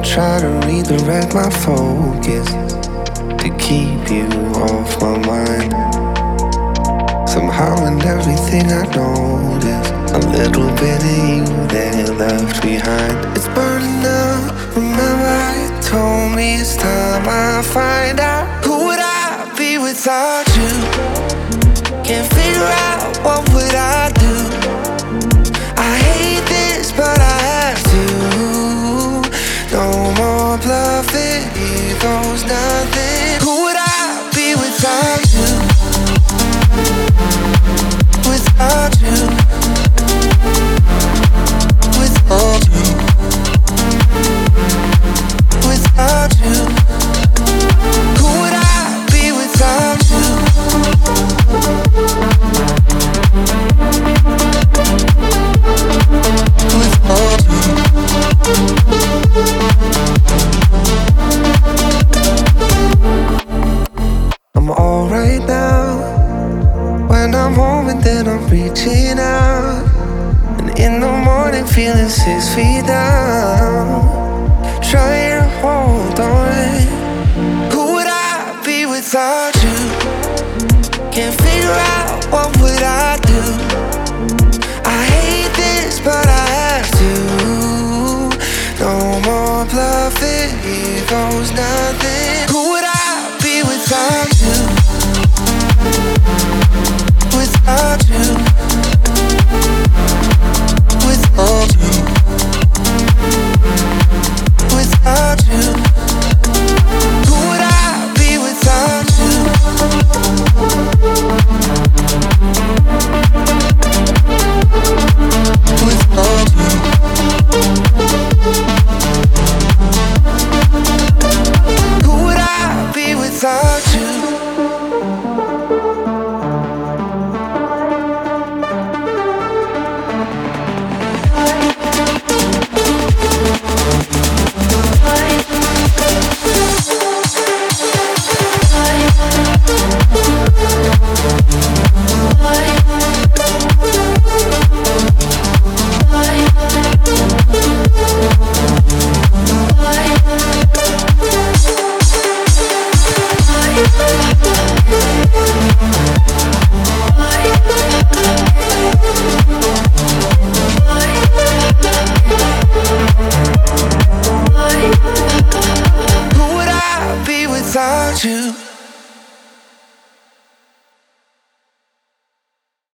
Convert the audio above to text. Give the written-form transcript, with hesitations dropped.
try to redirect my focus to keep you off my mind. Somehow in everything I notice a little bit of you that left behind. It's burning up. Remember how you told me it's time I find out. Who would I be without you? Can't figure out what would I do. I hate this but I have to. No more bluffing, ego's nothing. Who would I be without you? Without you. Without you. Without you. Who would I be without you? Without you. I'm alright now. When I'm home and then I'm reaching out, and in the morning feeling 6 feet down, trying to hold on. Who would I be without you? Can't figure out what would I do. I hate this but I have to. No more bluffing, ego's not